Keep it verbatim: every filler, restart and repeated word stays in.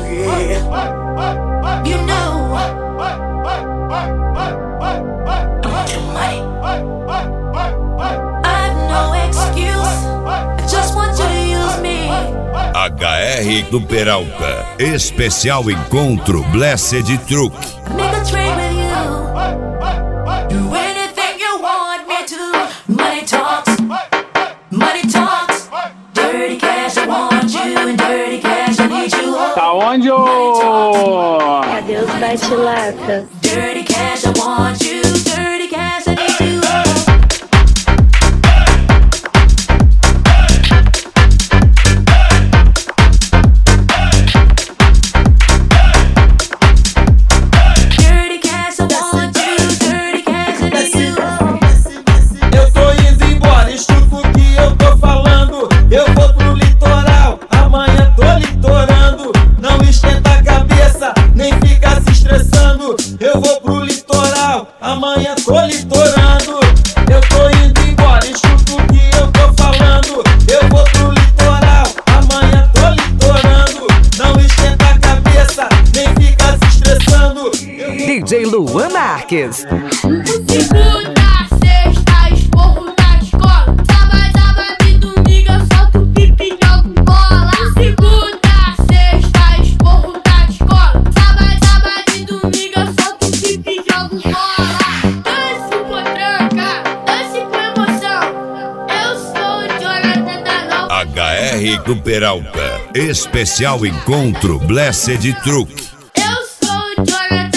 Yeah. You know I want your money. I've no excuse. I just want you to use me. H R do Peralta. Especial Encontro Blessed Truck. Make a trade with you. Do anything you want me to. Money talks. Money talks. Dirty cash, I want you. And dirty cash, I need you. Tá onde, ô? Adeus, bate-laca. Dirty cash, I want you. Dirty cash, I need you. Eu vou pro litoral, amanhã tô litorando. Eu tô indo embora, escuta o que eu tô falando. Eu vou pro litoral, amanhã tô litorando. Não esquenta a cabeça, nem fica se estressando. D J Luan Marques. Segunda, sexta, esporro na escola. Sábado, sábado e domingo eu solto pipi e jogo bola. Segunda, sexta, esporro na escola. Sábado, sábado e domingo eu solto pipi e jogo bola. Dance com tranca, dance com emoção. Eu sou o Jonathan da Nova. H R do Peralta. Especial Encontro Blessed Truck. Eu sou o Jonathan.